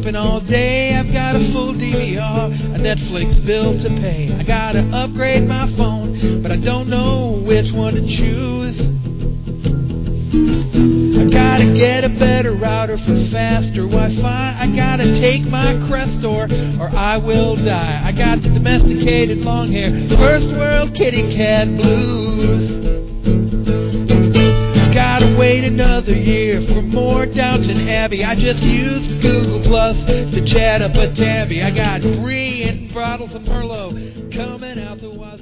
sleeping all day. I've got a full DVR, a Netflix bill to pay. I gotta upgrade my phone, but I don't know which one to choose. I gotta get a better router for faster Wi-Fi. I gotta take my Crestor or I will die. I got the domesticated long hair, first world kitty cat blues. Gotta wait another year for more Downton Abbey. I just used Google Plus to chat up a tabby. I got Brie and Bottles of Merlot coming out the wazoo.